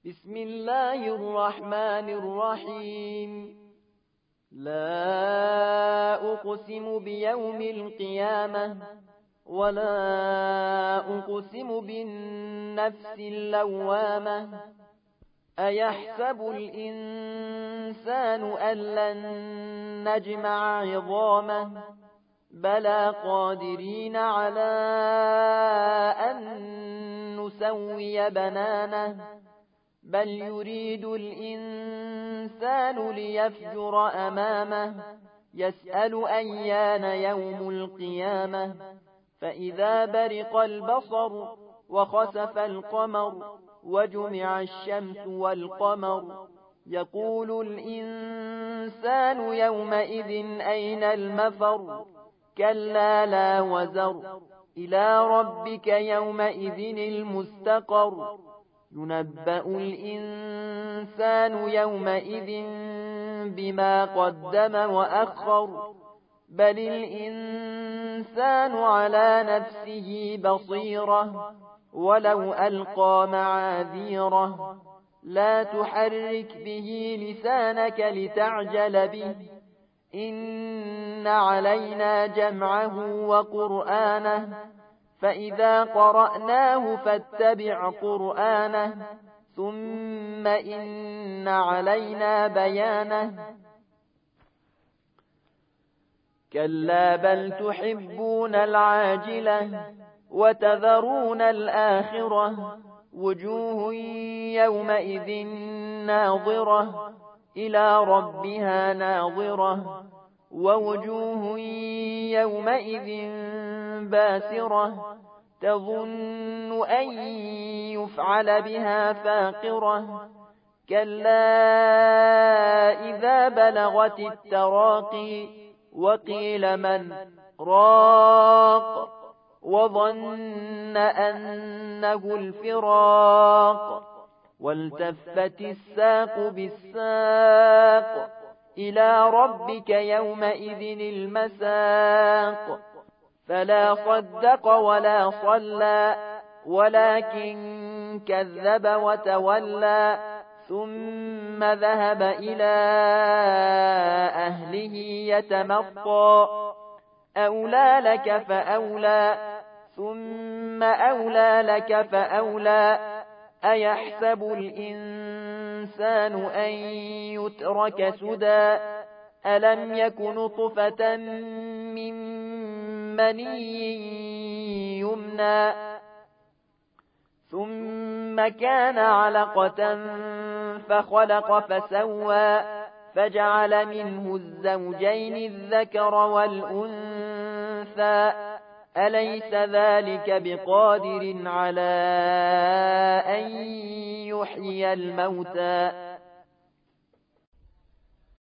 بسم الله الرحمن الرحيم. لا أقسم بيوم القيامة ولا أقسم بالنفس اللوامة. أيحسب الإنسان أن لن نجمع عظامه بلى قادرين على أن نسوي بنانه بل يريد الإنسان ليفجر أمامه يسأل أيان يوم القيامة فإذا برق البصر وخسف القمر وجمع الشمس والقمر يقول الإنسان يومئذ أين المفر كلا لا وزر إلى ربك يومئذ المستقر ينبأ الإنسان يومئذ بما قدم وأخر بل الإنسان على نفسه بصيرة ولو ألقى معاذيره لا تحرك به لسانك لتعجل به إن علينا جمعه وقرآنه فإذا قرأناه فاتبع قرآنه ثم إن علينا بيانه كلا بل تحبون العاجلة وتذرون الآخرة وجوه يومئذ ناظرة إلى ربها ناظرة ووجوه يومئذ باسرة تظن أن يفعل بها فاقرة كلا إذا بلغت التراقي وقيل من راق وظن أنه الفراق والتفت الساق بالساق إلى ربك يومئذ المساق فلا صدق ولا صلى ولكن كذب وتولى ثم ذهب إلى أهله يتمطى أولى لك فأولى ثم أولى لك فأولى أيحسب الإنسان أن يترك سدى ألم يكن نطفة من مني يمنى ثم كان علقة فخلق فسوى فجعل منه الزوجين الذكر والأنثى أليس ذلك بقادر على أن يحيي الموتى